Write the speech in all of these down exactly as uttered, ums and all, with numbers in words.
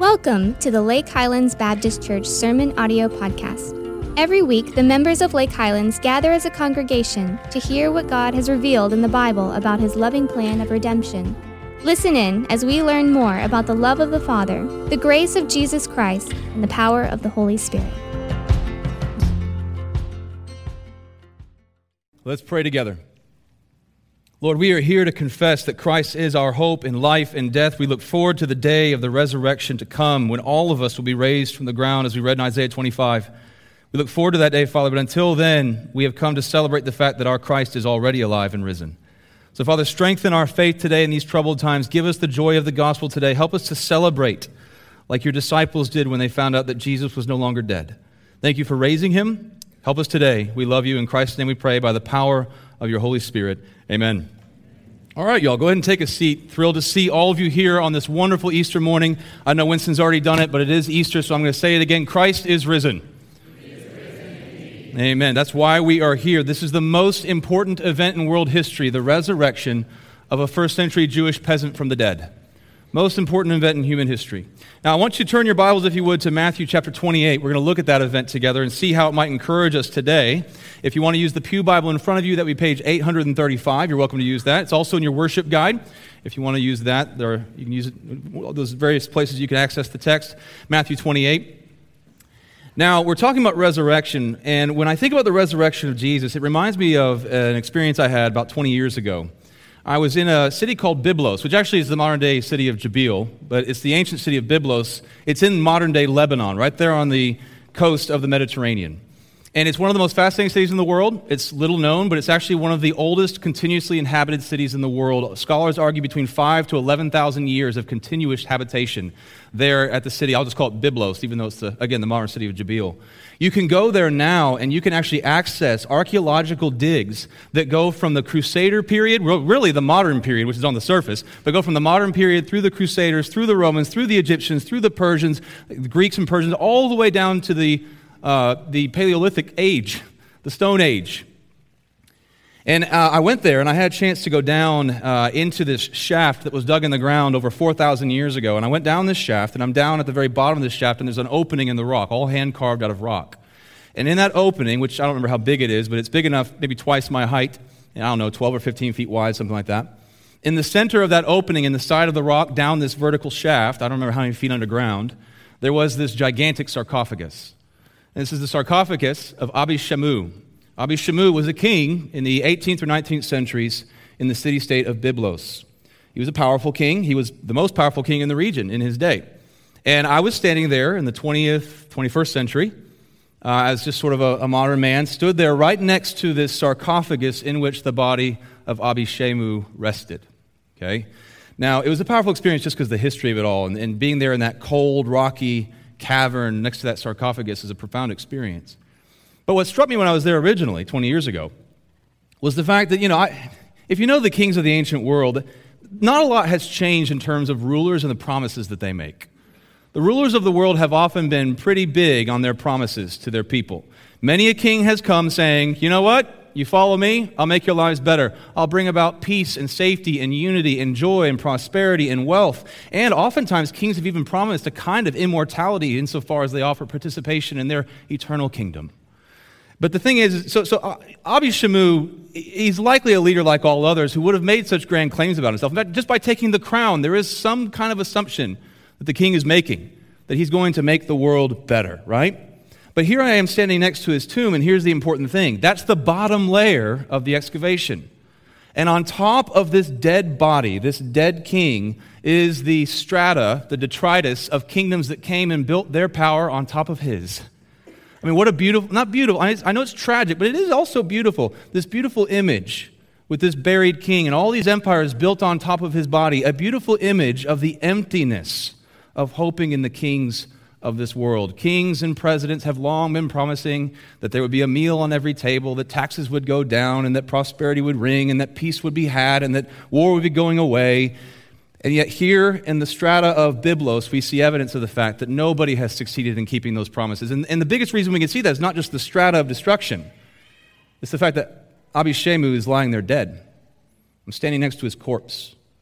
Welcome to the Lake Highlands Baptist Church Sermon Audio Podcast. Every week, the members of Lake Highlands gather as a congregation to hear what God has revealed in the Bible about His loving plan of redemption. Listen in as we learn more about the love of the Father, the grace of Jesus Christ, and the power of the Holy Spirit. Let's pray together. Lord, we are here to confess that Christ is our hope in life and death. We look forward to the day of the resurrection to come when all of us will be raised from the ground, as we read in Isaiah twenty-five. We look forward to that day, Father, but until then, we have come to celebrate the fact that our Christ is already alive and risen. So, Father, strengthen our faith today in these troubled times. Give us the joy of the gospel today. Help us to celebrate like your disciples did when they found out that Jesus was no longer dead. Thank you for raising him. Help us today. We love you. In Christ's name we pray by the power of your Holy Spirit. Amen. All right, y'all, go ahead and take a seat. Thrilled to see all of you here on this wonderful Easter morning. I know Winston's already done it, but it is Easter, so I'm going to say it again. Christ is risen. He is risen. Amen. That's why we are here. This is the most important event in world history, the resurrection of a first century Jewish peasant from the dead. Most important event in human history. Now, I want you to turn your Bibles, if you would, to Matthew chapter twenty-eight. We're going to look at that event together and see how it might encourage us today. If you want to use the Pew Bible in front of you, that would be page eight hundred thirty-five. You're welcome to use that. It's also in your worship guide. If you want to use that, there are, you can use it, those various places you can access the text. Matthew twenty-eight. Now, we're talking about resurrection, and when I think about the resurrection of Jesus, it reminds me of an experience I had about twenty years ago. I was in a city called Byblos, which actually is the modern-day city of Jabil, but it's the ancient city of Byblos. It's in modern-day Lebanon, right there on the coast of the Mediterranean. And it's one of the most fascinating cities in the world. It's little known, but it's actually one of the oldest continuously inhabited cities in the world. Scholars argue between five to eleven thousand years of continuous habitation there at the city. I'll just call it Byblos, even though it's, the, again, the modern city of Jabil. You can go there now, and you can actually access archaeological digs that go from the Crusader period, really the modern period, which is on the surface, but go from the modern period through the Crusaders, through the Romans, through the Egyptians, through the Persians, the Greeks and Persians, all the way down to the uh, the Paleolithic age, the Stone Age. And uh, I went there, and I had a chance to go down uh, into this shaft that was dug in the ground over four thousand years ago. And I went down this shaft, and I'm down at the very bottom of this shaft, and there's an opening in the rock, all hand-carved out of rock. And in that opening, which I don't remember how big it is, but it's big enough, maybe twice my height, and I don't know, twelve or fifteen feet wide, something like that. In the center of that opening, in the side of the rock, down this vertical shaft, I don't remember how many feet underground, there was this gigantic sarcophagus. And this is the sarcophagus of Abi Shamu. Abi Shamu was a king in the eighteenth or nineteenth centuries in the city-state of Byblos. He was a powerful king. He was the most powerful king in the region in his day. And I was standing there in the twentieth, twenty-first century uh, as just sort of a, a modern man, stood there right next to this sarcophagus in which the body of Abi Shamu rested. Okay? Now, it was a powerful experience just because of the history of it all, and, and being there in that cold, rocky cavern next to that sarcophagus is a profound experience. But what struck me when I was there originally, twenty years ago, was the fact that, you know, I, if you know the kings of the ancient world, not a lot has changed in terms of rulers and the promises that they make. The rulers of the world have often been pretty big on their promises to their people. Many a king has come saying, you know what? You follow me, I'll make your lives better. I'll bring about peace and safety and unity and joy and prosperity and wealth. And oftentimes, kings have even promised a kind of immortality insofar as they offer participation in their eternal kingdom. But the thing is, so, so Abi Shamu, he's likely a leader like all others who would have made such grand claims about himself. In fact, just by taking the crown, there is some kind of assumption that the king is making, that he's going to make the world better, right? But here I am standing next to his tomb, and here's the important thing. That's the bottom layer of the excavation. And on top of this dead body, this dead king, is the strata, the detritus of kingdoms that came and built their power on top of his. I mean, what a beautiful, not beautiful, I know it's tragic, but it is also beautiful. This beautiful image with this buried king and all these empires built on top of his body, a beautiful image of the emptiness of hoping in the kings of this world. Kings and presidents have long been promising that there would be a meal on every table, that taxes would go down, and that prosperity would ring, and that peace would be had, and that war would be going away. And yet here in the strata of Byblos, we see evidence of the fact that nobody has succeeded in keeping those promises. And, and the biggest reason we can see that is not just the strata of destruction. It's the fact that Abi Shamu is lying there dead. I'm standing next to his corpse.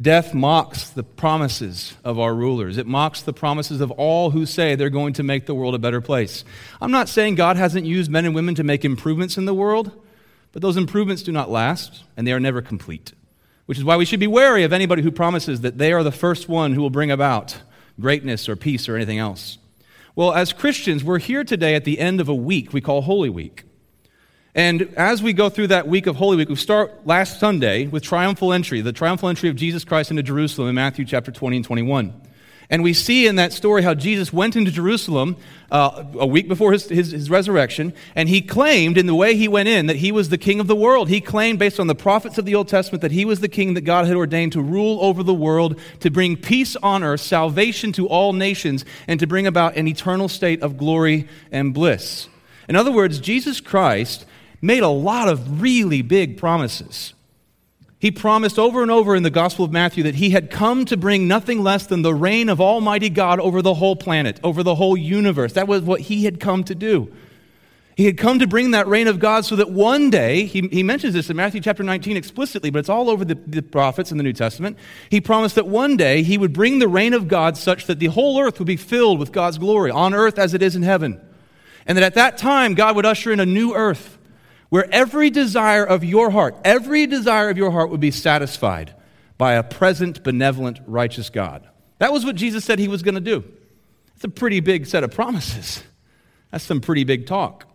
Death mocks the promises of our rulers. It mocks the promises of all who say they're going to make the world a better place. I'm not saying God hasn't used men and women to make improvements in the world, but those improvements do not last, and they are never complete, which is why we should be wary of anybody who promises that they are the first one who will bring about greatness or peace or anything else. Well, as Christians, we're here today at the end of a week we call Holy Week. And as we go through that week of Holy Week, we start last Sunday with triumphal entry, the triumphal entry of Jesus Christ into Jerusalem in Matthew chapter twenty and twenty-one. And we see in that story how Jesus went into Jerusalem uh, a week before his, his, his resurrection, and he claimed in the way he went in that he was the king of the world. He claimed based on the prophets of the Old Testament that he was the king that God had ordained to rule over the world, to bring peace on earth, salvation to all nations, and to bring about an eternal state of glory and bliss. In other words, Jesus Christ made a lot of really big promises. He promised over and over in the Gospel of Matthew that he had come to bring nothing less than the reign of Almighty God over the whole planet, over the whole universe. That was what he had come to do. He had come to bring that reign of God so that one day, he, he mentions this in Matthew chapter nineteen explicitly, but it's all over the, the prophets in the New Testament. He promised that one day he would bring the reign of God such that the whole earth would be filled with God's glory, on earth as it is in heaven. And that at that time, God would usher in a new earth, where every desire of your heart, every desire of your heart would be satisfied by a present, benevolent, righteous God. That was what Jesus said he was going to do. It's a pretty big set of promises. That's some pretty big talk.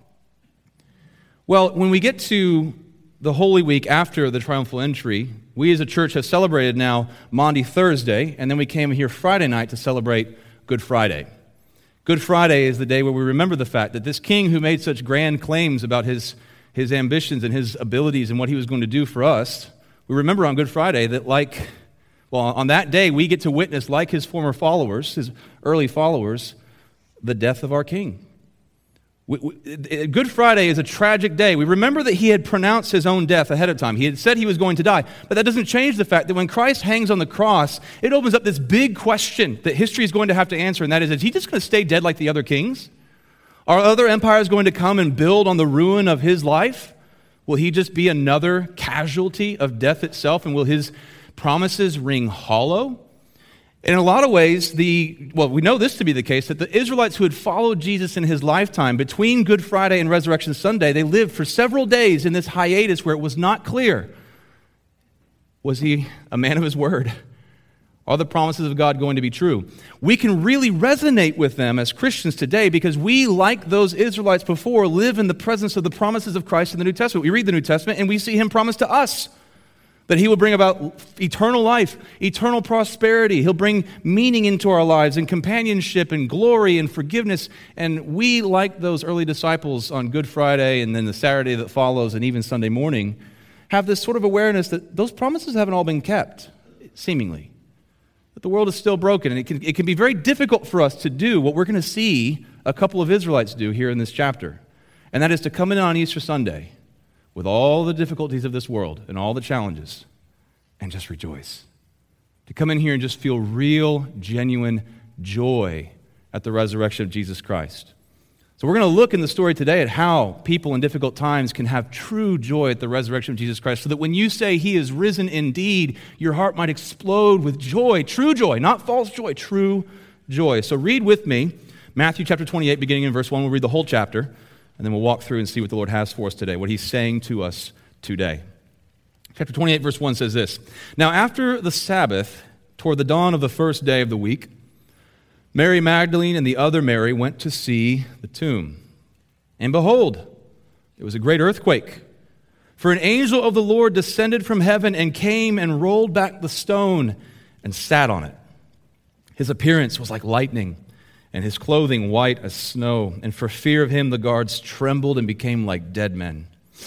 Well, when we get to the Holy Week after the triumphal entry, we as a church have celebrated now Maundy Thursday, and then we came here Friday night to celebrate Good Friday. Good Friday is the day where we remember the fact that this king who made such grand claims about his his ambitions and his abilities and what he was going to do for us, we remember on Good Friday that like, well, on that day we get to witness, like his former followers, his early followers, the death of our king. We, we, Good Friday is a tragic day. We remember that he had pronounced his own death ahead of time. He had said he was going to die, but that doesn't change the fact that when Christ hangs on the cross, it opens up this big question that history is going to have to answer, and that is, is he just going to stay dead like the other kings? Are other empires going to come and build on the ruin of his life? Will he just be another casualty of death itself, and will his promises ring hollow? In a lot of ways, the well, we know this to be the case, that the Israelites who had followed Jesus in his lifetime, between Good Friday and Resurrection Sunday, they lived for several days in this hiatus where it was not clear, was he a man of his word? Are the promises of God going to be true? We can really resonate with them as Christians today because we, like those Israelites before, live in the presence of the promises of Christ in the New Testament. We read the New Testament and we see him promise to us that he will bring about eternal life, eternal prosperity. He'll bring meaning into our lives and companionship and glory and forgiveness. And we, like those early disciples on Good Friday and then the Saturday that follows and even Sunday morning, have this sort of awareness that those promises haven't all been kept, seemingly. That the world is still broken, and it can, it can be very difficult for us to do what we're going to see a couple of Israelites do here in this chapter, and that is to come in on Easter Sunday with all the difficulties of this world and all the challenges and just rejoice. To come in here and just feel real, genuine joy at the resurrection of Jesus Christ. So we're going to look in the story today at how people in difficult times can have true joy at the resurrection of Jesus Christ, so that when you say he is risen indeed, your heart might explode with joy, true joy, not false joy, true joy. So read with me Matthew chapter twenty-eight, beginning in verse one. We'll read the whole chapter, and then we'll walk through and see what the Lord has for us today, what he's saying to us today. Chapter twenty-eight, verse one says this: Now after the Sabbath, toward the dawn of the first day of the week, Mary Magdalene and the other Mary went to see the tomb. And behold, it was a great earthquake. For an angel of the Lord descended from heaven and came and rolled back the stone and sat on it. His appearance was like lightning, and his clothing white as snow. And for fear of him, the guards trembled and became like dead men.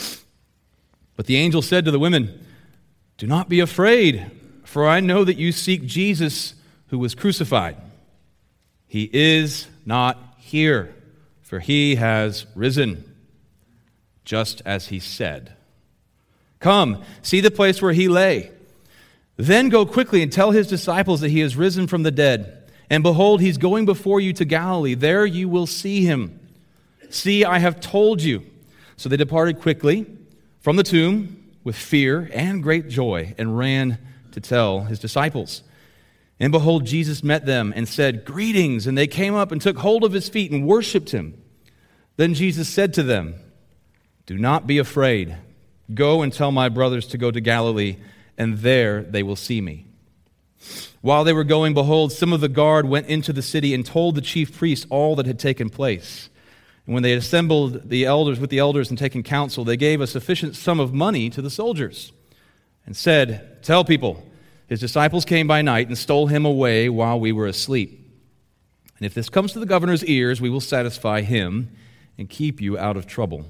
But the angel said to the women, Do not be afraid, for I know that you seek Jesus who was crucified. He is not here, for he has risen, just as he said. Come, see the place where he lay. Then go quickly and tell his disciples that he is risen from the dead. And behold, he's going before you to Galilee. There you will see him. See, I have told you. So they departed quickly from the tomb with fear and great joy and ran to tell his disciples. And behold, Jesus met them and said, "Greetings." And they came up and took hold of his feet and worshipped him. Then Jesus said to them, "Do not be afraid. Go and tell my brothers to go to Galilee, and there they will see me." While they were going, behold, some of the guard went into the city and told the chief priests all that had taken place. And when they had assembled the elders with the elders and taken counsel, they gave a sufficient sum of money to the soldiers and said, "Tell people, his disciples came by night and stole him away while we were asleep. And if this comes to the governor's ears, we will satisfy him and keep you out of trouble."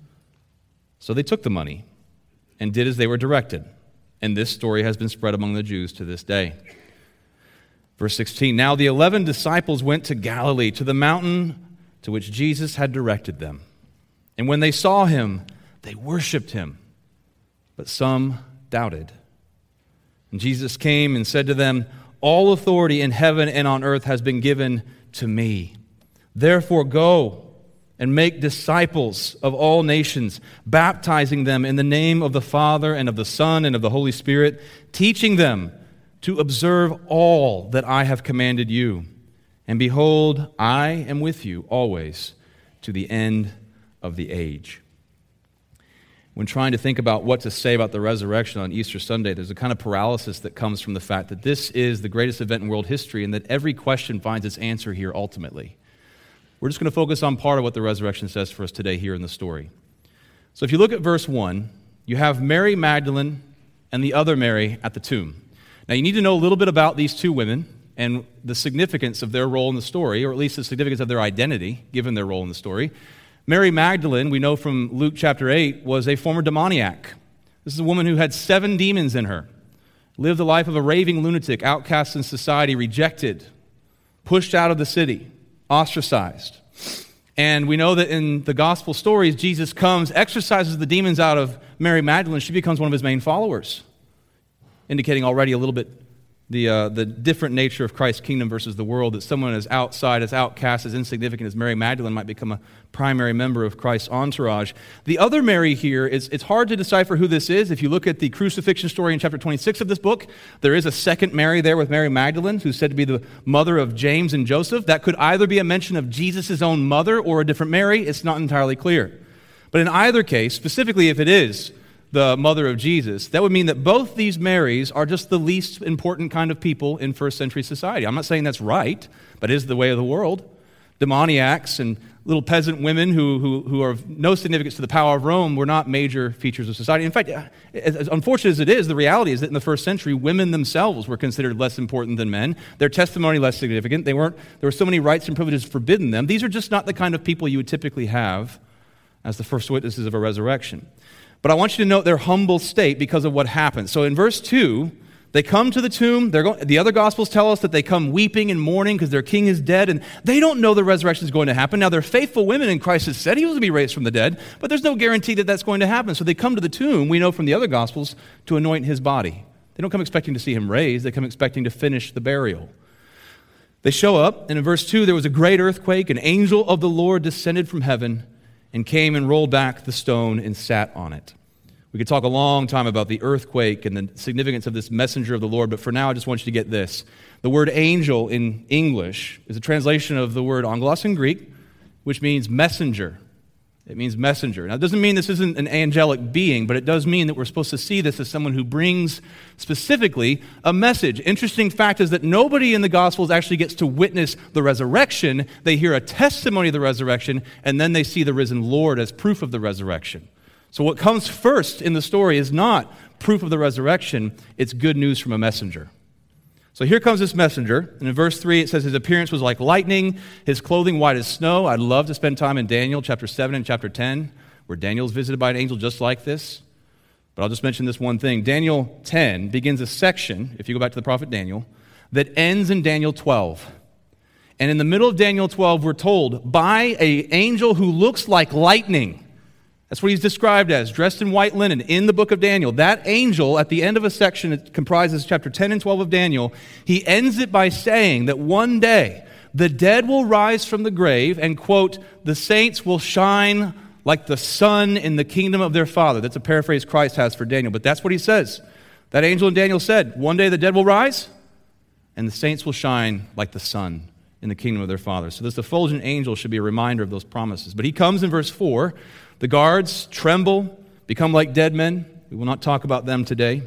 So they took the money and did as they were directed. And this story has been spread among the Jews to this day. Verse sixteen, now the eleven disciples went to Galilee, to the mountain to which Jesus had directed them. And when they saw him, they worshipped him, but some doubted. And Jesus came and said to them, "All authority in heaven and on earth has been given to me. Therefore go and make disciples of all nations, baptizing them in the name of the Father and of the Son and of the Holy Spirit, teaching them to observe all that I have commanded you. And behold, I am with you always to the end of the age." When trying to think about what to say about the resurrection on Easter Sunday, there's a kind of paralysis that comes from the fact that this is the greatest event in world history and that every question finds its answer here ultimately. We're just going to focus on part of what the resurrection says for us today here in the story. So if you look at verse one, you have Mary Magdalene and the other Mary at the tomb. Now you need to know a little bit about these two women and the significance of their role in the story, or at least the significance of their identity, given their role in the story. Mary Magdalene, we know from Luke chapter eight, was a former demoniac. This is a woman who had seven demons in her, lived the life of a raving lunatic, outcast in society, rejected, pushed out of the city, ostracized. And we know that in the gospel stories, Jesus comes, exorcises the demons out of Mary Magdalene. She becomes one of his main followers, indicating already a little bit the uh, the different nature of Christ's kingdom versus the world, that someone as outside, as outcast, as insignificant as Mary Magdalene might become a primary member of Christ's entourage. The other Mary here, is it's hard to decipher who this is. If you look at the crucifixion story in chapter twenty-six of this book, there is a second Mary there with Mary Magdalene, who's said to be the mother of James and Joseph. That could either be a mention of Jesus' own mother or a different Mary. It's not entirely clear. But in either case, specifically if it is the mother of Jesus, that would mean that both these Marys are just the least important kind of people in first century society. I'm not saying that's right, but it is the way of the world. Demoniacs and little peasant women who, who, who are of no significance to the power of Rome were not major features of society. In fact, as unfortunate as it is, the reality is that in the first century, women themselves were considered less important than men, their testimony less significant. They weren't, there were so many rights and privileges forbidden them. These are just not the kind of people you would typically have as the first witnesses of a resurrection. But I want you to note their humble state because of what happens. So in verse two, they come to the tomb. They're going, the other Gospels tell us that they come weeping and mourning because their king is dead, and they don't know the resurrection is going to happen. Now, they're faithful women, and Christ has said he was going to be raised from the dead, but there's no guarantee that that's going to happen. So they come to the tomb, we know from the other Gospels, to anoint his body. They don't come expecting to see him raised. They come expecting to finish the burial. They show up, and in verse two, there was a great earthquake. An angel of the Lord descended from heaven and came and rolled back the stone and sat on it. We could talk a long time about the earthquake and the significance of this messenger of the Lord, but for now I just want you to get this. The word angel in English is a translation of the word angelos in Greek, which means messenger. It means messenger. Now, it doesn't mean this isn't an angelic being, but it does mean that we're supposed to see this as someone who brings specifically a message. Interesting fact is that nobody in the Gospels actually gets to witness the resurrection. They hear a testimony of the resurrection, and then they see the risen Lord as proof of the resurrection. So what comes first in the story is not proof of the resurrection, it's good news from a messenger. So here comes this messenger, and in verse three it says his appearance was like lightning, his clothing white as snow. I'd love to spend time in Daniel chapter seven and chapter ten, where Daniel's visited by an angel just like this. But I'll just mention this one thing. Daniel ten begins a section, if you go back to the prophet Daniel, that ends in Daniel twelve. And in the middle of Daniel twelve, we're told, by an angel who looks like lightning. That's what he's described as, dressed in white linen in the book of Daniel. That angel, at the end of a section that comprises chapter ten and twelve of Daniel, he ends it by saying that one day the dead will rise from the grave and, quote, the saints will shine like the sun in the kingdom of their Father. That's a paraphrase Christ has for Daniel, but that's what he says. That angel in Daniel said, one day the dead will rise, and the saints will shine like the sun in the kingdom of their Father. So this effulgent angel should be a reminder of those promises. But he comes in verse four. The guards tremble, become like dead men. We will not talk about them today.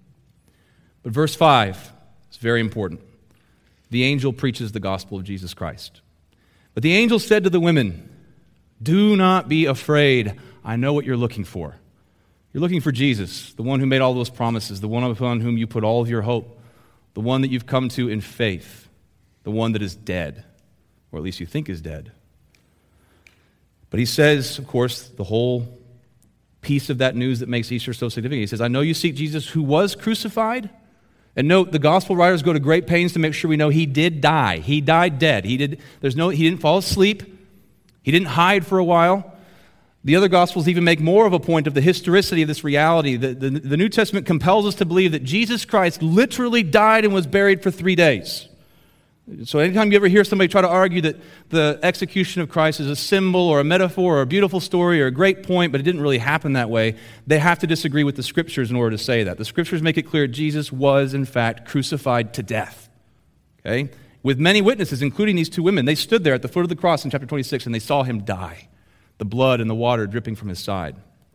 But verse five is very important. The angel preaches the gospel of Jesus Christ. But the angel said to the women, do not be afraid. I know what you're looking for. You're looking for Jesus, the one who made all those promises, the one upon whom you put all of your hope, the one that you've come to in faith. The one that is dead, or at least you think is dead. But he says, of course, the whole piece of that news that makes Easter so significant. He says, I know you seek Jesus who was crucified. And note, the gospel writers go to great pains to make sure we know he did die. He died dead. He did. There's no. He didn't fall asleep. He didn't hide for a while. The other Gospels even make more of a point of the historicity of this reality. The, the, the New Testament compels us to believe that Jesus Christ literally died and was buried for three days. So anytime you ever hear somebody try to argue that the execution of Christ is a symbol or a metaphor or a beautiful story or a great point, but it didn't really happen that way, they have to disagree with the Scriptures in order to say that. The Scriptures make it clear Jesus was, in fact, crucified to death. Okay? With many witnesses, including these two women. They stood there at the foot of the cross in chapter twenty-six and they saw him die, the blood and the water dripping from his side.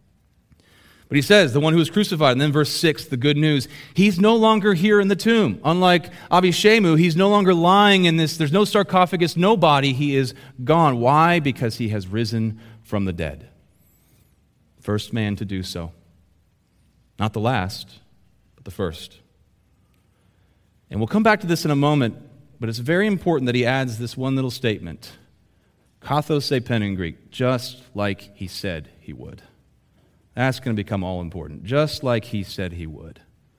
But he says, the one who was crucified, and then verse six, the good news, he's no longer here in the tomb. Unlike Abishemu, he's no longer lying in this, there's no sarcophagus, no body, he is gone. Why? Because he has risen from the dead. First man to do so. Not the last, but the first. And we'll come back to this in a moment, but it's very important that he adds this one little statement. Kathos epen in Greek, just like he said he would. That's going to become all important, just like he said he would.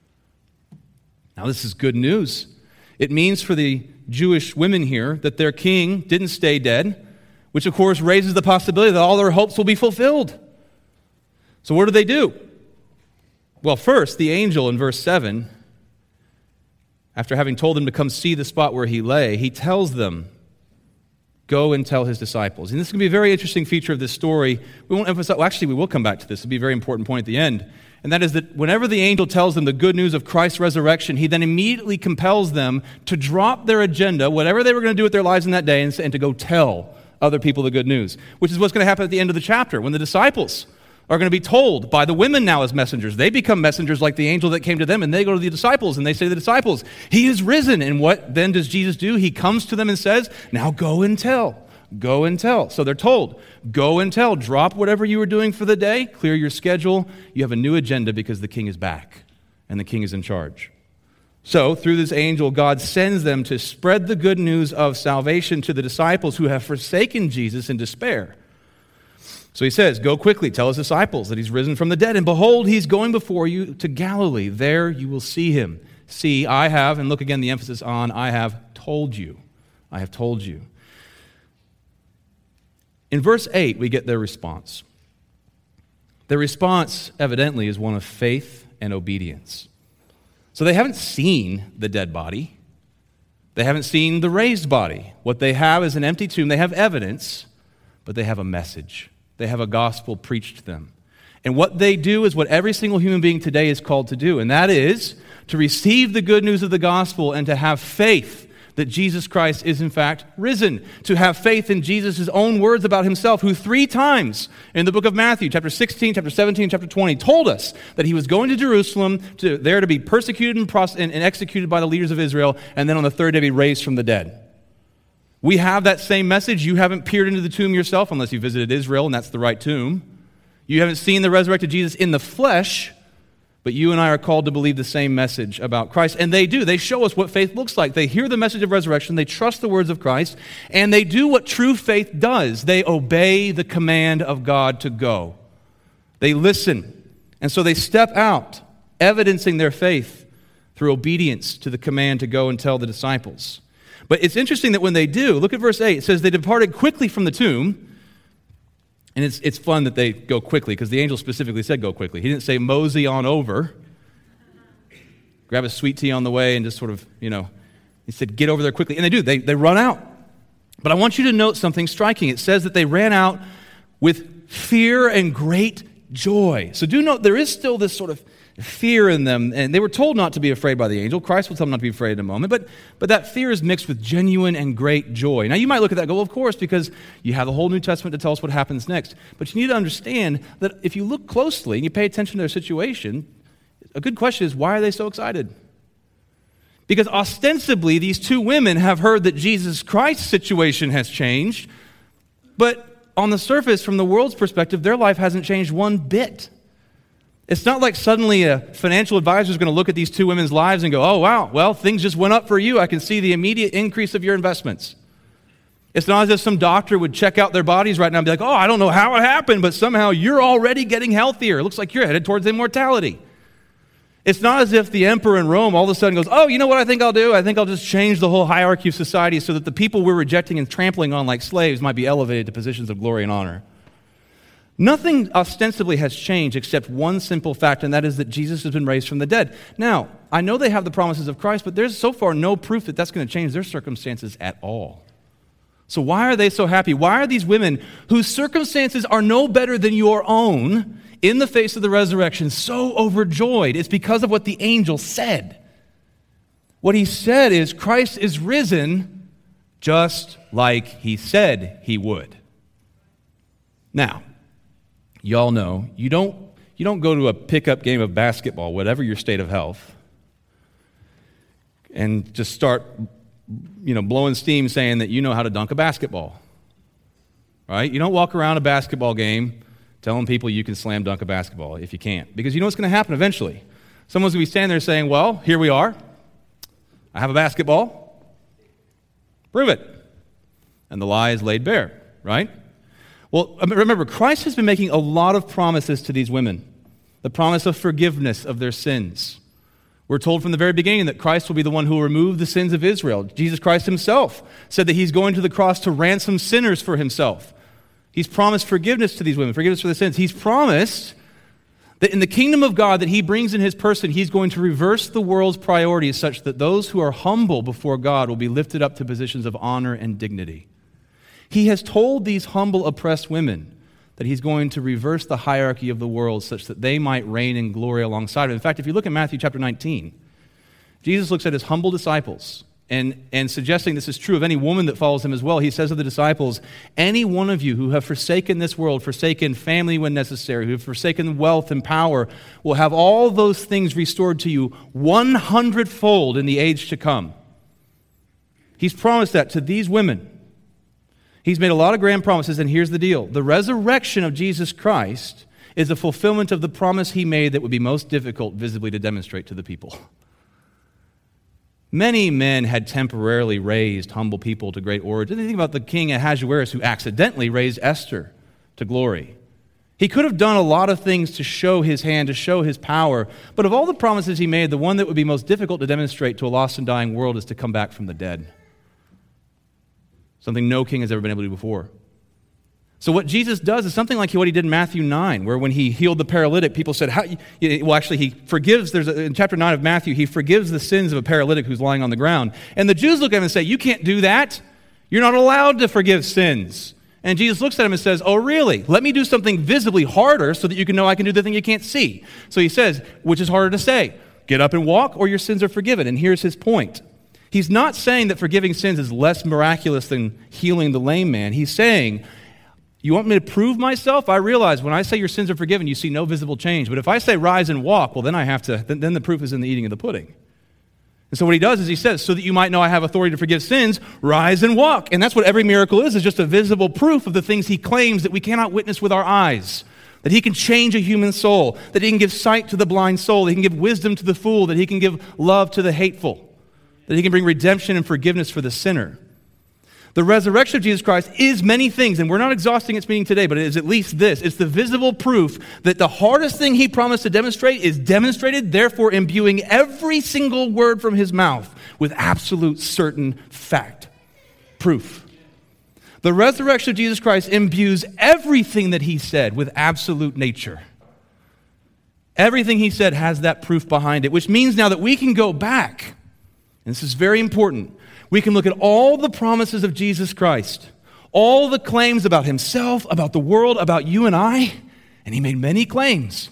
Now, this is good news. It means for the Jewish women here that their king didn't stay dead, which, of course, raises the possibility that all their hopes will be fulfilled. So what do they do? Well, first, the angel in verse seven, after having told them to come see the spot where he lay, he tells them, go and tell his disciples. And this is going to be a very interesting feature of this story. We won't emphasize, well, actually, we will come back to this. It'll be a very important point at the end. And that is that whenever the angel tells them the good news of Christ's resurrection, he then immediately compels them to drop their agenda, whatever they were going to do with their lives in that day, and, and to go tell other people the good news, which is what's going to happen at the end of the chapter when the disciples are going to be told by the women now as messengers. They become messengers like the angel that came to them, and they go to the disciples, and they say to the disciples, he is risen. And what then does Jesus do? He comes to them and says, now go and tell. Go and tell. So they're told, go and tell. Drop whatever you were doing for the day. Clear your schedule. You have a new agenda because the king is back, and the king is in charge. So through this angel, God sends them to spread the good news of salvation to the disciples who have forsaken Jesus in despair. So he says, go quickly, tell his disciples that he's risen from the dead, and behold, he's going before you to Galilee. There you will see him. See, I have, and look again the emphasis on, I have told you. I have told you. In verse eight, we get their response. Their response, evidently, is one of faith and obedience. So they haven't seen the dead body. They haven't seen the raised body. What they have is an empty tomb. They have evidence, but they have a message. They have a gospel preached to them. And what they do is what every single human being today is called to do, and that is to receive the good news of the gospel and to have faith that Jesus Christ is in fact risen, to have faith in Jesus' own words about himself, who three times in the book of Matthew, chapter sixteen, chapter seventeen, chapter twenty, told us that he was going to Jerusalem, to, there to be persecuted and, pros- and, and executed by the leaders of Israel, and then on the third day be raised from the dead. We have that same message. You haven't peered into the tomb yourself unless you visited Israel, and that's the right tomb. You haven't seen the resurrected Jesus in the flesh, but you and I are called to believe the same message about Christ. And they do. They show us what faith looks like. They hear the message of resurrection. They trust the words of Christ. And they do what true faith does. They obey the command of God to go. They listen. And so they step out, evidencing their faith through obedience to the command to go and tell the disciples. But it's interesting that when they do, look at verse eight. It says they departed quickly from the tomb. And it's it's fun that they go quickly, because the angel specifically said go quickly. He didn't say mosey on over, grab a sweet tea on the way, and just sort of, you know, he said get over there quickly. And they do. They, they run out. But I want you to note something striking. It says that they ran out with fear and great joy. So do note there is still this sort of fear in them, and they were told not to be afraid by the angel. Christ will tell them not to be afraid in a moment, but, but that fear is mixed with genuine and great joy. Now, you might look at that and go, well, of course, because you have the whole New Testament to tell us what happens next. But you need to understand that if you look closely and you pay attention to their situation, a good question is, why are they so excited? Because ostensibly, these two women have heard that Jesus Christ's situation has changed, but on the surface, from the world's perspective, their life hasn't changed one bit. It's not like suddenly a financial advisor is going to look at these two women's lives and go, oh, wow, well, things just went up for you. I can see the immediate increase of your investments. It's not as if some doctor would check out their bodies right now and be like, oh, I don't know how it happened, but somehow you're already getting healthier. It looks like you're headed towards immortality. It's not as if the emperor in Rome all of a sudden goes, oh, you know what I think I'll do? I think I'll just change the whole hierarchy of society so that the people we're rejecting and trampling on like slaves might be elevated to positions of glory and honor. Nothing ostensibly has changed except one simple fact, and that is that Jesus has been raised from the dead. Now, I know they have the promises of Christ, but there's so far no proof that that's going to change their circumstances at all. So why are they so happy? Why are these women whose circumstances are no better than your own in the face of the resurrection so overjoyed? It's because of what the angel said. What he said is Christ is risen just like he said he would. Now, y'all know, you don't, you don't go to a pickup game of basketball, whatever your state of health, and just start, you know, blowing steam saying that you know how to dunk a basketball, right? You don't walk around a basketball game telling people you can slam dunk a basketball if you can't, because you know what's going to happen eventually. Someone's going to be standing there saying, well, here we are. I have a basketball. Prove it. And the lie is laid bare, right? Well, remember, Christ has been making a lot of promises to these women. The promise of forgiveness of their sins. We're told from the very beginning that Christ will be the one who will remove the sins of Israel. Jesus Christ himself said that he's going to the cross to ransom sinners for himself. He's promised forgiveness to these women, forgiveness for their sins. He's promised that in the kingdom of God that he brings in his person, he's going to reverse the world's priorities such that those who are humble before God will be lifted up to positions of honor and dignity. He has told these humble, oppressed women that he's going to reverse the hierarchy of the world such that they might reign in glory alongside of him. In fact, if you look at Matthew chapter nineteen, Jesus looks at his humble disciples and, and suggesting this is true of any woman that follows him as well. He says of the disciples, any one of you who have forsaken this world, forsaken family when necessary, who have forsaken wealth and power, will have all those things restored to you one hundredfold in the age to come. He's promised that to these women. He's made a lot of grand promises, and here's the deal. The resurrection of Jesus Christ is a fulfillment of the promise he made that would be most difficult visibly to demonstrate to the people. Many men had temporarily raised humble people to great origin. Think about the king Ahasuerus who accidentally raised Esther to glory. He could have done a lot of things to show his hand, to show his power, but of all the promises he made, the one that would be most difficult to demonstrate to a lost and dying world is to come back from the dead. Something no king has ever been able to do before. So what Jesus does is something like what he did in Matthew nine, where when he healed the paralytic, people said, how, well, actually, he forgives, there's a, in chapter nine of Matthew, he forgives the sins of a paralytic who's lying on the ground. And the Jews look at him and say, you can't do that. You're not allowed to forgive sins. And Jesus looks at him and says, oh, really? Let me do something visibly harder so that you can know I can do the thing you can't see. So he says, which is harder to say? Get up and walk, or your sins are forgiven. And here's his point. He's not saying that forgiving sins is less miraculous than healing the lame man. He's saying, you want me to prove myself? I realize when I say your sins are forgiven, you see no visible change. But if I say rise and walk, well, then I have to, then, then the proof is in the eating of the pudding. And so what he does is he says, so that you might know I have authority to forgive sins, rise and walk. And that's what every miracle is, is just a visible proof of the things he claims that we cannot witness with our eyes. That he can change a human soul, that he can give sight to the blind soul, that he can give wisdom to the fool, that he can give love to the hateful. That he can bring redemption and forgiveness for the sinner. The resurrection of Jesus Christ is many things, and we're not exhausting its meaning today, but it is at least this. It's the visible proof that the hardest thing he promised to demonstrate is demonstrated, therefore imbuing every single word from his mouth with absolute certain fact. Proof. The resurrection of Jesus Christ imbues everything that he said with absolute nature. Everything he said has that proof behind it, which means now that we can go back. And this is very important. We can look at all the promises of Jesus Christ, all the claims about himself, about the world, about you and I, and he made many claims.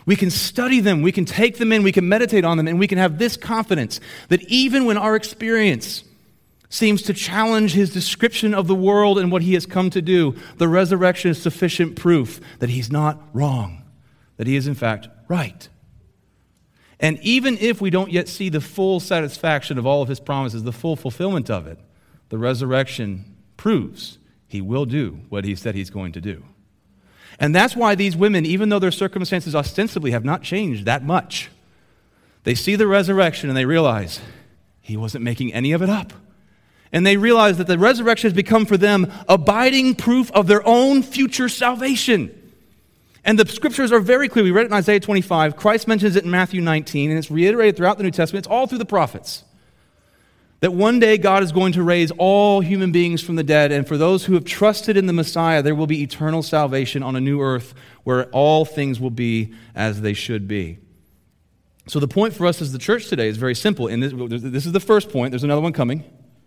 We can study them, we can take them in, we can meditate on them, and we can have this confidence that even when our experience seems to challenge his description of the world and what he has come to do, the resurrection is sufficient proof that he's not wrong, that he is in fact right. And even if we don't yet see the full satisfaction of all of his promises, the full fulfillment of it, the resurrection proves he will do what he said he's going to do. And that's why these women, even though their circumstances ostensibly have not changed that much, they see the resurrection and they realize he wasn't making any of it up. And they realize that the resurrection has become for them abiding proof of their own future salvation. And the scriptures are very clear. We read it in Isaiah twenty-five. Christ mentions it in Matthew nineteen, and it's reiterated throughout the New Testament. It's all through the prophets. That one day God is going to raise all human beings from the dead, and for those who have trusted in the Messiah, there will be eternal salvation on a new earth where all things will be as they should be. So the point for us as the church today is very simple. And this, this is the first point. There's another one coming.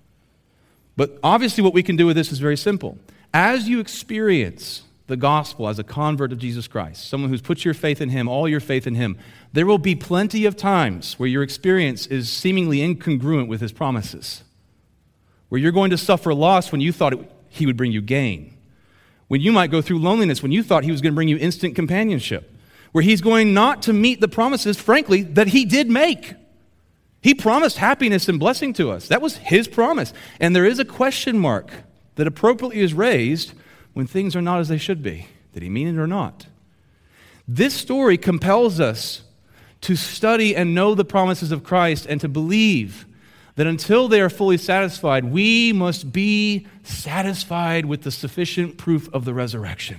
But obviously what we can do with this is very simple. As you experience the gospel as a convert of Jesus Christ, someone who's put your faith in him, all your faith in him, there will be plenty of times where your experience is seemingly incongruent with his promises, where you're going to suffer loss when you thought it, he would bring you gain, when you might go through loneliness when you thought he was going to bring you instant companionship, where he's going not to meet the promises, frankly, that he did make. He promised happiness and blessing to us. That was his promise. And there is a question mark that appropriately is raised when things are not as they should be. Did he mean it or not? This story compels us to study and know the promises of Christ and to believe that until they are fully satisfied, we must be satisfied with the sufficient proof of the resurrection.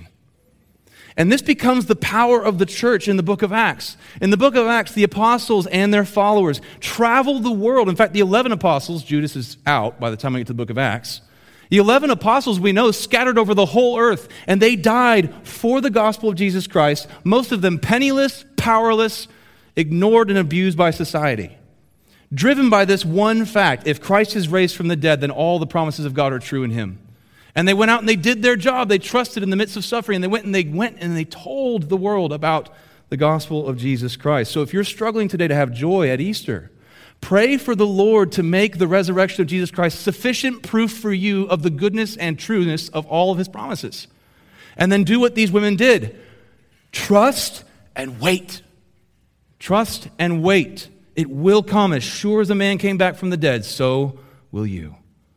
And this becomes the power of the church in the book of Acts. In the book of Acts, the apostles and their followers travel the world. In fact, the eleven apostles, Judas is out by the time we get to the book of Acts, the eleven apostles we know scattered over the whole earth, and they died for the gospel of Jesus Christ, most of them penniless, powerless, ignored and abused by society. Driven by this one fact, if Christ is raised from the dead, then all the promises of God are true in him. And they went out and they did their job. They trusted in the midst of suffering, and they went and they went and they told the world about the gospel of Jesus Christ. So if you're struggling today to have joy at Easter, pray for the Lord to make the resurrection of Jesus Christ sufficient proof for you of the goodness and trueness of all of his promises. And then do what these women did. Trust and wait. Trust and wait. It will come. As sure as a man came back from the dead, so will you.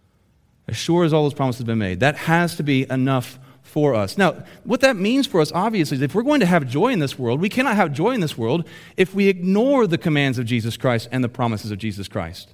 As sure as all those promises have been made. That has to be enough for us. Now, what that means for us, obviously, is if we're going to have joy in this world, we cannot have joy in this world if we ignore the commands of Jesus Christ and the promises of Jesus Christ.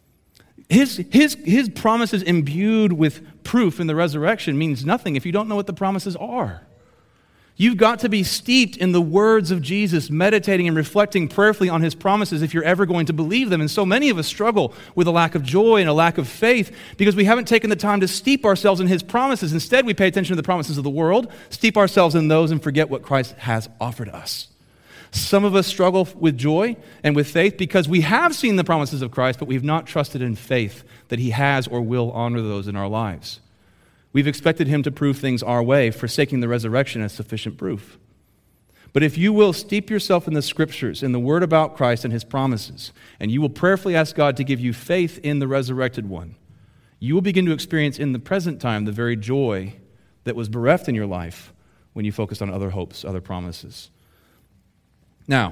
His, his, his promises imbued with proof in the resurrection means nothing if you don't know what the promises are. You've got to be steeped in the words of Jesus, meditating and reflecting prayerfully on his promises if you're ever going to believe them. And so many of us struggle with a lack of joy and a lack of faith because we haven't taken the time to steep ourselves in his promises. Instead, we pay attention to the promises of the world, steep ourselves in those, and forget what Christ has offered us. Some of us struggle with joy and with faith because we have seen the promises of Christ, but we've not trusted in faith that he has or will honor those in our lives. We've expected him to prove things our way, forsaking the resurrection as sufficient proof. But if you will steep yourself in the scriptures, in the word about Christ and his promises, and you will prayerfully ask God to give you faith in the resurrected one, you will begin to experience in the present time the very joy that was bereft in your life when you focused on other hopes, other promises. Now,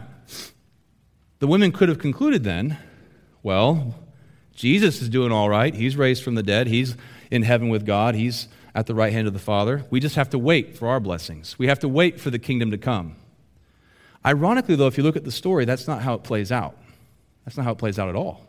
the women could have concluded then, well, Jesus is doing all right. He's raised from the dead. He's in heaven with God. He's at the right hand of the Father. We just have to wait for our blessings. We have to wait for the kingdom to come. Ironically, though, if you look at the story, that's not how it plays out. That's not how it plays out at all.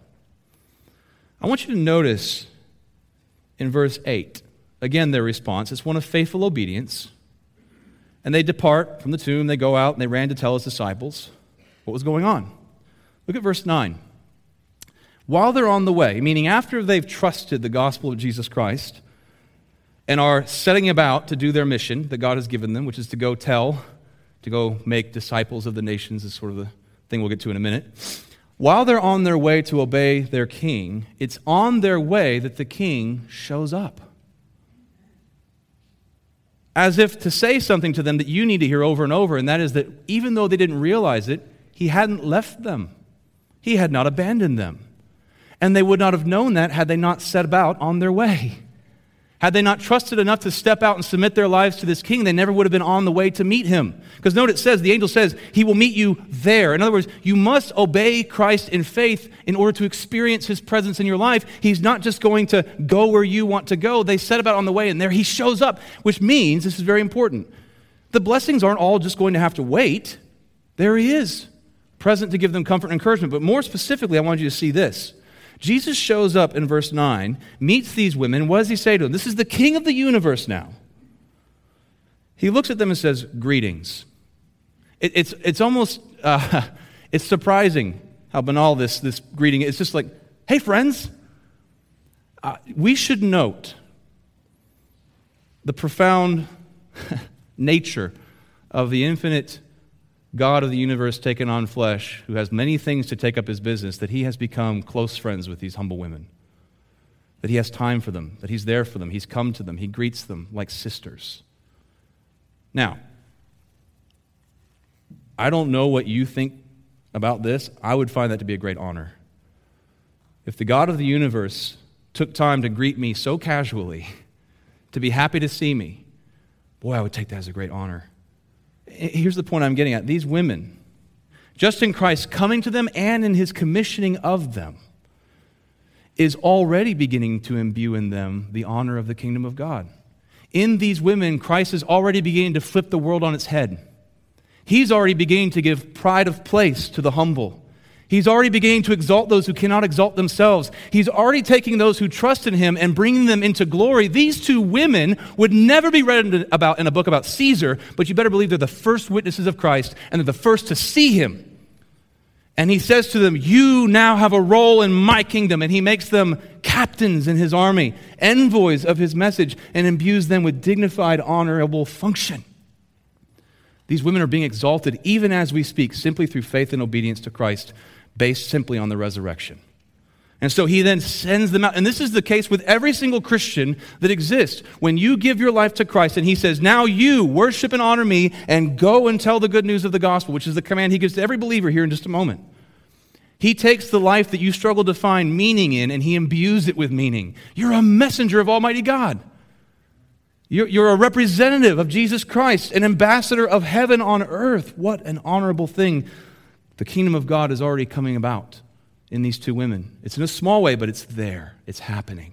I want you to notice in verse eight, again, their response. It's one of faithful obedience. And they depart from the tomb. They go out and they ran to tell his disciples what was going on. Look at verse nine. While they're on the way, meaning after they've trusted the gospel of Jesus Christ and are setting about to do their mission that God has given them, which is to go tell, to go make disciples of the nations, is sort of the thing we'll get to in a minute. While they're on their way to obey their king, it's on their way that the king shows up. as if to say something to them that you need to hear over and over, and that is that even though they didn't realize it, he hadn't left them. He had not abandoned them. And they would not have known that had they not set about on their way. Had they not trusted enough to step out and submit their lives to this king, they never would have been on the way to meet him. Because note it says, the angel says, he will meet you there. In other words, you must obey Christ in faith in order to experience his presence in your life. He's not just going to go where you want to go. They set about on the way, and there he shows up, which means, this is very important, the blessings aren't all just going to have to wait. There he is, present to give them comfort and encouragement. But more specifically, I want you to see this. Jesus shows up in verse nine, meets these women. What does he say to them? This is the king of the universe now. He looks at them and says, greetings. It, it's, it's almost, uh, it's surprising how banal this, this greeting is. It's just like, hey friends. Uh, we should note the profound nature of the infinite God of the universe taken on flesh, who has many things to take up his business, that he has become close friends with these humble women. That he has time for them, that he's there for them, he's come to them, he greets them like sisters. Now, I don't know what you think about this. I would find that to be a great honor. If the God of the universe took time to greet me so casually, to be happy to see me, boy, I would take that as a great honor. Here's the point I'm getting at. These women, just in Christ coming to them and in his commissioning of them, is already beginning to imbue in them the honor of the kingdom of God. In these women, Christ is already beginning to flip the world on its head. He's already beginning to give pride of place to the humble. He's already beginning to exalt those who cannot exalt themselves. He's already taking those who trust in him and bringing them into glory. These two women would never be read about in a book about Caesar, but you better believe they're the first witnesses of Christ, and they're the first to see him. And he says to them, you now have a role in my kingdom, and he makes them captains in his army, envoys of his message, and imbues them with dignified, honorable function. These women are being exalted even as we speak, simply through faith and obedience to Christ, based simply on the resurrection. And so he then sends them out. And this is the case with every single Christian that exists. When you give your life to Christ and he says, now you worship and honor me and go and tell the good news of the gospel, which is the command he gives to every believer here in just a moment. He takes the life that you struggle to find meaning in and he imbues it with meaning. You're a messenger of Almighty God. You're, you're a representative of Jesus Christ, an ambassador of heaven on earth. What an honorable thing. The kingdom of God is already coming about in these two women. It's in a small way, but it's there. It's happening.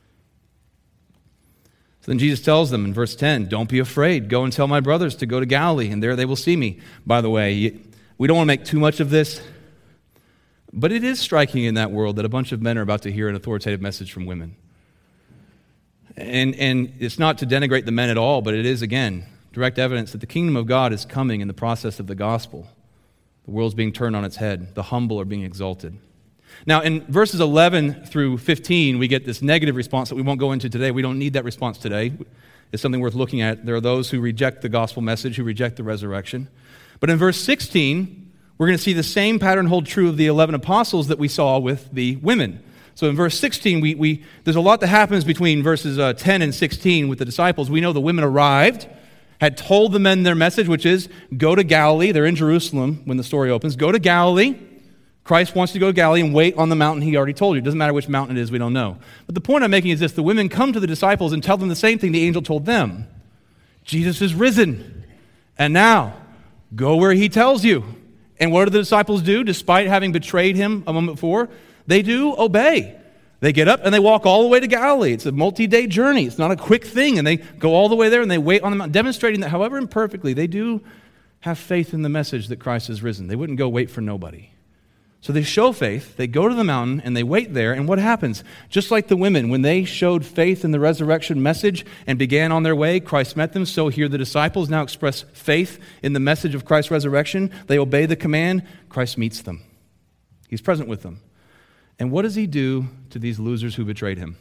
So then Jesus tells them in verse ten, don't be afraid. Go and tell my brothers to go to Galilee, and there they will see me. By the way, we don't want to make too much of this, but it is striking in that world that a bunch of men are about to hear an authoritative message from women. And, and it's not to denigrate the men at all, but it is, again, direct evidence that the kingdom of God is coming in the process of the gospel. The world's being turned on its head. The humble are being exalted. Now, in verses eleven through fifteen, we get this negative response that we won't go into today. We don't need that response today. It's something worth looking at. There are those who reject the gospel message, who reject the resurrection. But in verse sixteen, we're going to see the same pattern hold true of the eleven apostles that we saw with the women. So in verse sixteen, we, we there's a lot that happens between verses uh, ten and sixteen with the disciples. We know the women arrived, had told the men their message, which is, go to Galilee. They're in Jerusalem when the story opens. Go to Galilee. Christ wants to go to Galilee and wait on the mountain he already told you. It doesn't matter which mountain it is, we don't know. But the point I'm making is this. The women come to the disciples and tell them the same thing the angel told them. Jesus is risen. And now, go where he tells you. And what do the disciples do, despite having betrayed him a moment before? They do obey. They get up and they walk all the way to Galilee. It's a multi-day journey. It's not a quick thing. And they go all the way there and they wait on the mountain, demonstrating that however imperfectly, they do have faith in the message that Christ has risen. They wouldn't go wait for nobody. So they show faith, they go to the mountain, and they wait there, and what happens? Just like the women, when they showed faith in the resurrection message and began on their way, Christ met them. So here the disciples now express faith in the message of Christ's resurrection. They obey the command. Christ meets them. He's present with them. And what does he do to these losers who betrayed him?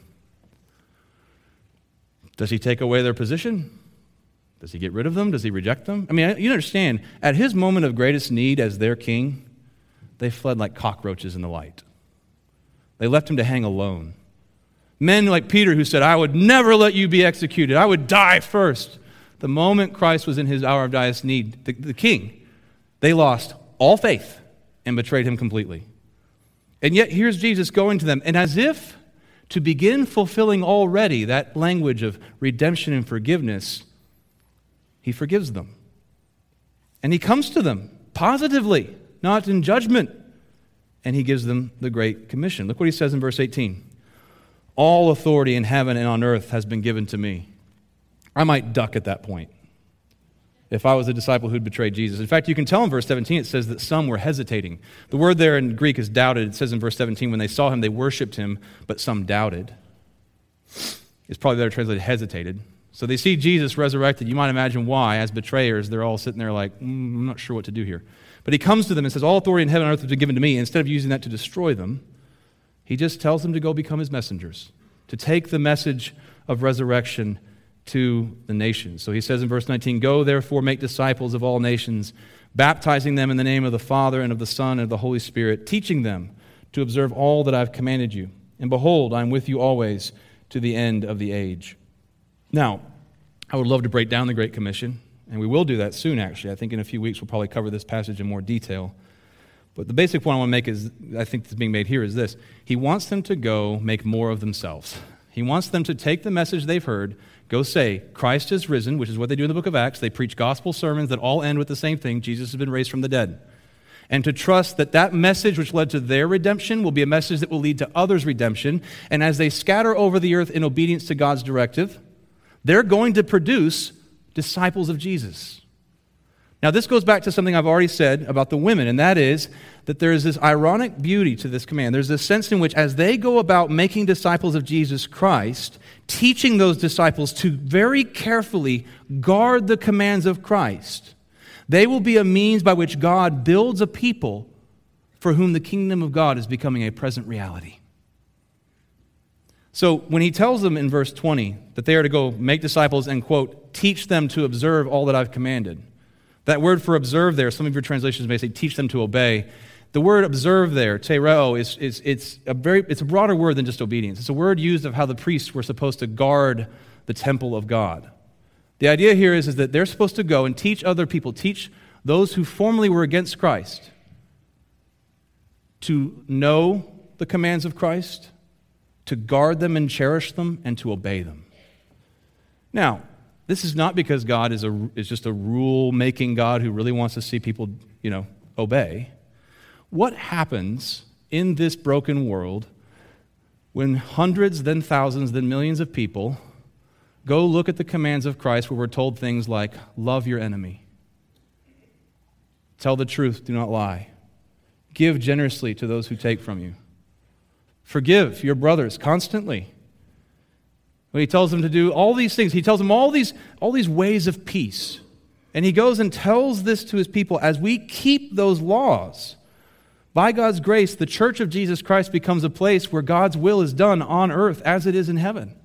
Does he take away their position? Does he get rid of them? Does he reject them? I mean, you understand, at his moment of greatest need as their king, they fled like cockroaches in the light. They left him to hang alone. Men like Peter who said, I would never let you be executed. I would die first. the moment Christ was in his hour of direst need, the, the king, they lost all faith and betrayed him completely. And yet here's Jesus going to them, and as if to begin fulfilling already that language of redemption and forgiveness, he forgives them. And he comes to them positively, not in judgment, and he gives them the Great Commission. Look what he says in verse eighteen. All authority in heaven and on earth has been given to me. I might duck at that point if I was a disciple who'd betrayed Jesus. In fact, you can tell in verse seventeen, it says that some were hesitating. The word there in Greek is doubted. It says in verse seventeen, when they saw him, they worshiped him, but some doubted. It's probably better translated hesitated. So they see Jesus resurrected. You might imagine why. As betrayers, they're all sitting there like, mm, I'm not sure what to do here. But he comes to them and says, all authority in heaven and earth has been given to me. Instead of using that to destroy them, he just tells them to go become his messengers, to take the message of resurrection to the nations. So he says in verse nineteen, go therefore make disciples of all nations, baptizing them in the name of the Father and of the Son and of the Holy Spirit, teaching them to observe all that I've commanded you. And behold, I am with you always to the end of the age. Now, I would love to break down the Great Commission, and we will do that soon, actually. I think in a few weeks we'll probably cover this passage in more detail. But the basic point I want to make is, I think that's being made here is this. He wants them to go make more of themselves. He wants them to take the message they've heard, go say, Christ is risen, which is what they do in the book of Acts. They preach gospel sermons that all end with the same thing, Jesus has been raised from the dead. And to trust that that message which led to their redemption will be a message that will lead to others' redemption. And as they scatter over the earth in obedience to God's directive, they're going to produce disciples of Jesus. Now, this goes back to something I've already said about the women, and that is that there is this ironic beauty to this command. There's this sense in which as they go about making disciples of Jesus Christ, teaching those disciples to very carefully guard the commands of Christ, they will be a means by which God builds a people for whom the kingdom of God is becoming a present reality. So when he tells them in verse twenty that they are to go make disciples and, quote, teach them to observe all that I've commanded, that word for observe there, some of your translations may say teach them to obey. The word observe there, tereo, is, is it's a very it's a broader word than just obedience. It's a word used of how the priests were supposed to guard the temple of God. The idea here is, is that they're supposed to go and teach other people, teach those who formerly were against Christ to know the commands of Christ, to guard them and cherish them, and to obey them. Now, this is not because God is a is just a rule-making God who really wants to see people, you know, obey. What happens in this broken world when hundreds, then thousands, then millions of people go look at the commands of Christ where we're told things like, love your enemy, tell the truth, do not lie, give generously to those who take from you, forgive your brothers constantly. When he tells them to do all these things, he tells them all these, all these ways of peace. And he goes and tells this to his people. As we keep those laws, by God's grace, the church of Jesus Christ becomes a place where God's will is done on earth as it is in heaven.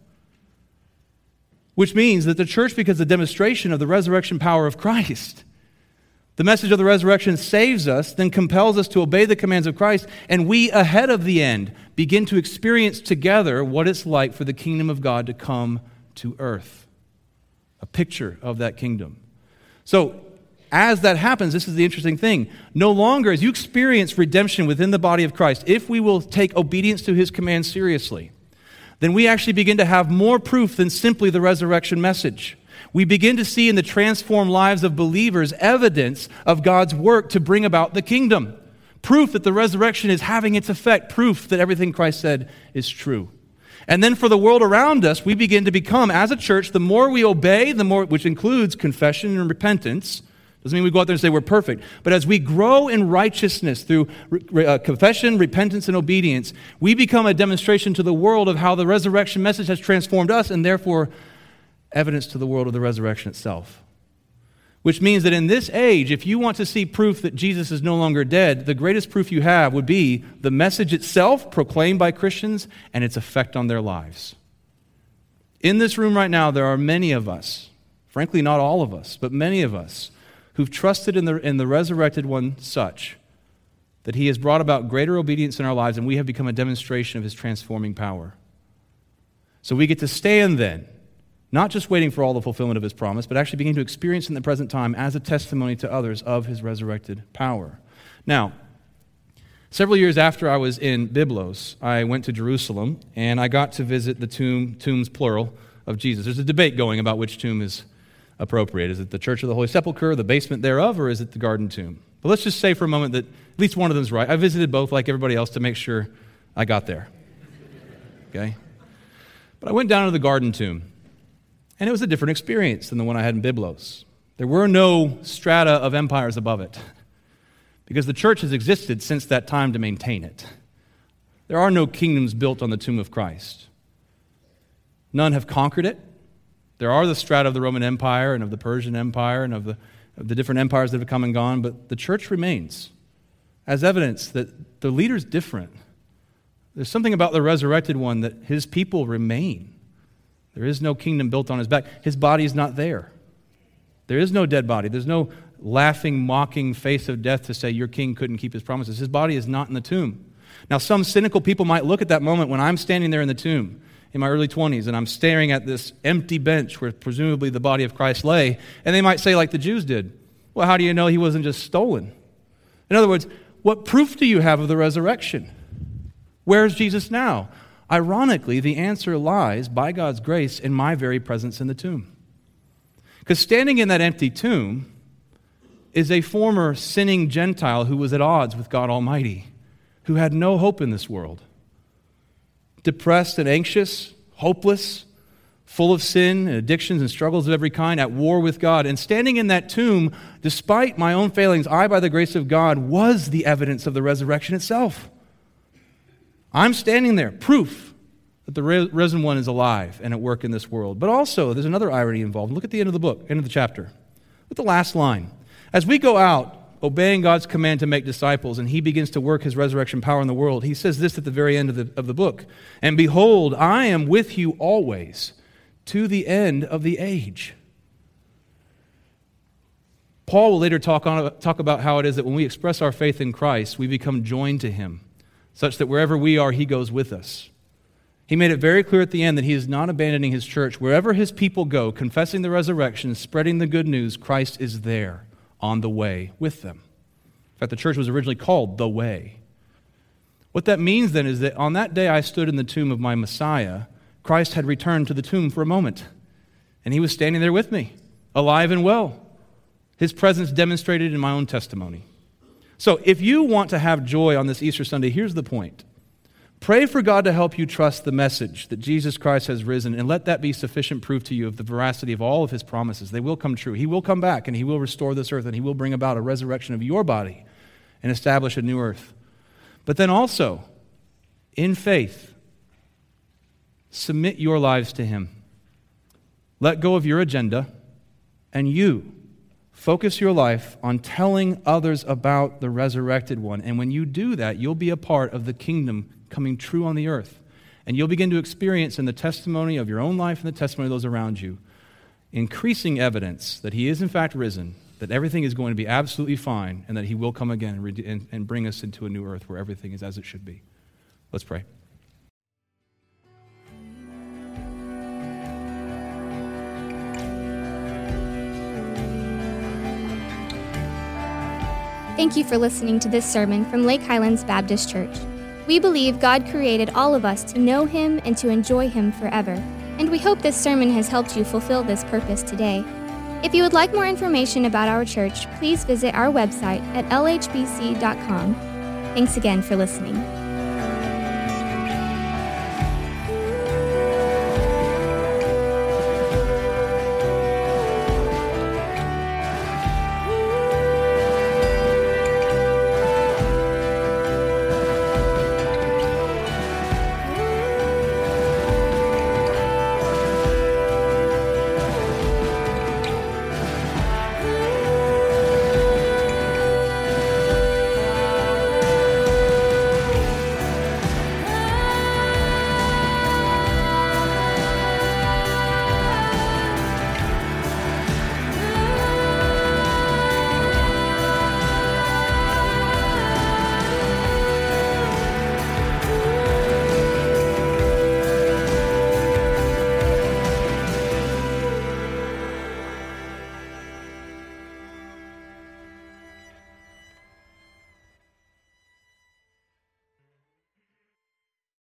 Which means that the church becomes a demonstration of the resurrection power of Christ. The message of the resurrection saves us, then compels us to obey the commands of Christ, and we, ahead of the end, begin to experience together what it's like for the kingdom of God to come to earth. A picture of that kingdom. So, as that happens, this is the interesting thing. No longer, as you experience redemption within the body of Christ, if we will take obedience to his commands seriously, then we actually begin to have more proof than simply the resurrection message. We begin to see in the transformed lives of believers evidence of God's work to bring about the kingdom. Proof that the resurrection is having its effect. Proof that everything Christ said is true. And then for the world around us, we begin to become, as a church, the more we obey, the more, which includes confession and repentance. Doesn't mean we go out there and say we're perfect. But as we grow in righteousness through uh, confession, repentance, and obedience, we become a demonstration to the world of how the resurrection message has transformed us, and therefore evidence to the world of the resurrection itself. Which means that in this age, if you want to see proof that Jesus is no longer dead, the greatest proof you have would be the message itself proclaimed by Christians and its effect on their lives. In this room right now, there are many of us, frankly not all of us, but many of us, who've trusted in the, in the resurrected one such that he has brought about greater obedience in our lives, and we have become a demonstration of his transforming power. So we get to stand then Not just waiting for all the fulfillment of his promise, but actually beginning to experience in the present time as a testimony to others of his resurrected power. Now, several years after I was in Byblos, I went to Jerusalem, and I got to visit the tomb, tombs plural, of Jesus. There's a debate going about which tomb is appropriate. Is it the Church of the Holy Sepulchre, the basement thereof, or is it the garden tomb? But let's just say for a moment that at least one of them is right. I visited both like everybody else to make sure I got there. Okay? But I went down to the garden tomb, and it was a different experience than the one I had in Byblos. There were no strata of empires above it, because the church has existed since that time to maintain it. There are no kingdoms built on the tomb of Christ. None have conquered it. There are the strata of the Roman Empire and of the Persian Empire and of the, of the different empires that have come and gone, but the church remains as evidence that the leader's different. There's something about the resurrected one that his people remain. There is no kingdom built on his back. His body is not there. There is no dead body. There's no laughing, mocking face of death to say your king couldn't keep his promises. His body is not in the tomb. Now, some cynical people might look at that moment when I'm standing there in the tomb in my early twenties, and I'm staring at this empty bench where presumably the body of Christ lay, and they might say like the Jews did, well, how do you know he wasn't just stolen? In other words, what proof do you have of the resurrection? Where's Jesus now? Ironically, the answer lies, by God's grace, in my very presence in the tomb. Because standing in that empty tomb is a former sinning Gentile who was at odds with God Almighty, who had no hope in this world. Depressed and anxious, hopeless, full of sin and addictions and struggles of every kind, at war with God. And standing in that tomb, despite my own failings, I, by the grace of God, was the evidence of the resurrection itself. I'm standing there, proof that the risen one is alive and at work in this world. But also, there's another irony involved. Look at the end of the book, end of the chapter. Look at the last line. As we go out, obeying God's command to make disciples, and he begins to work his resurrection power in the world, he says this at the very end of the, of the book. And behold, I am with you always to the end of the age. Paul will later talk, on, talk about how it is that when we express our faith in Christ, we become joined to him, such that wherever we are, he goes with us. He made it very clear at the end that he is not abandoning his church. Wherever his people go, confessing the resurrection, spreading the good news, Christ is there on the way with them. In fact, the church was originally called the Way. What that means then is that on that day I stood in the tomb of my Messiah, Christ had returned to the tomb for a moment, and he was standing there with me, alive and well. His presence demonstrated in my own testimony. So if you want to have joy on this Easter Sunday, here's the point. Pray for God to help you trust the message that Jesus Christ has risen, and let that be sufficient proof to you of the veracity of all of his promises. They will come true. He will come back, and he will restore this earth, and he will bring about a resurrection of your body and establish a new earth. But then also, in faith, submit your lives to him. Let go of your agenda, and you focus your life on telling others about the resurrected one. And when you do that, you'll be a part of the kingdom coming true on the earth. And you'll begin to experience in the testimony of your own life and the testimony of those around you increasing evidence that he is in fact risen, that everything is going to be absolutely fine, and that he will come again and, re- and, and bring us into a new earth where everything is as it should be. Let's pray. Thank you for listening to this sermon from Lake Highlands Baptist Church. We believe God created all of us to know him and to enjoy him forever, and we hope this sermon has helped you fulfill this purpose today. If you would like more information about our church, please visit our website at l h b c dot com. Thanks again for listening.